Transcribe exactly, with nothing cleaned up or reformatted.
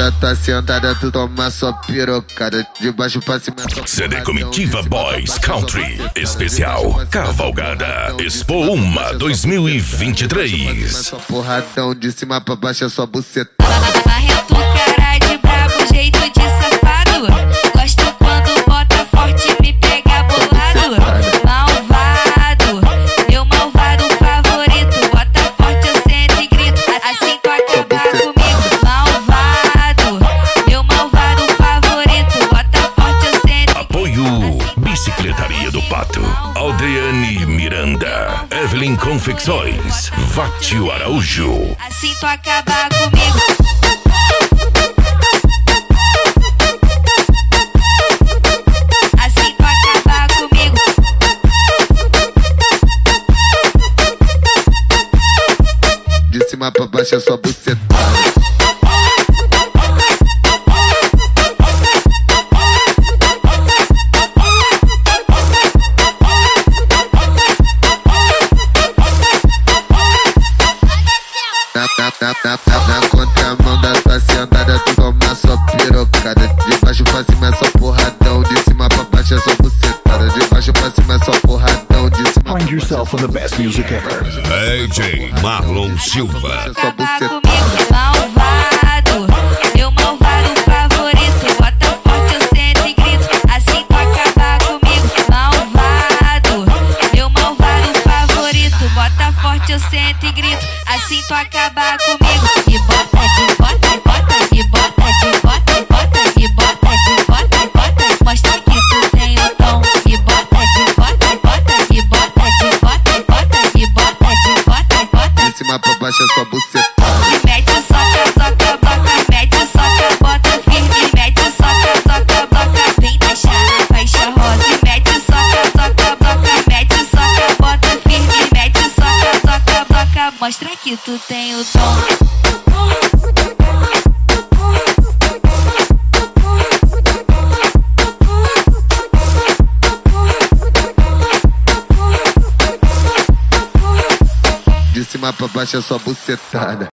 da tua sentada, tu toma só pirocada. De baixo pra cima é só C D Comitiva Boys Country Especial Cavalgada Expo Uma dois mil e vinte e três. Só porradão, de cima pra baixo é só buceta. Barreto, cara de brabo, jeito de safado. Gosto quando bota forte, me pega bolado. Malvado, meu malvado favorito. Bota forte, eu sento e grito, assim tu acabar comigo. Malvado, meu malvado favorito. Bota forte, eu sento. Apoio Bicicletaria do Pato, Aldeane Miranda, Evelyn Confecções, Vátio Araújo. Assim tu acabar comigo. Assim tu acabar comigo. De cima pra baixo é só buceta. Na, na, na, na, na contramão da tua sentada, tu toma só pirocada. De baixo pra cima é só porradão, de cima pra baixo é só bucetada. De baixo pra cima é só porradão, de cima. Find yourself in the best music ever. D J Marlon Silva. Só Acabar buceta. comigo, malvado, meu malvado favorito. Bota forte, eu sento e grito, assim tu acabar comigo. Malvado, meu malvado favorito. Bota forte, eu sento e grito, assim tu acabar comigo. E bota de bota, e bota de bota, de bota, e bota de bota, de bota, e bota. Mostra que tu tem o tom. E bota de bota, e bota, e bota de bota, e bota, e bota de bota, e bota. De cima pra baixo é só buceta. E mete o soca, soca, boca, mete o soca, bota firme, mete o soca, soca, boca, vem deixar na faixa rosa. E mete o soca, soca, boca, mete o soca, bota firme, mete o soca, soca, boca, mostra que tu tem o tom. De cima pra baixo é só bucetada.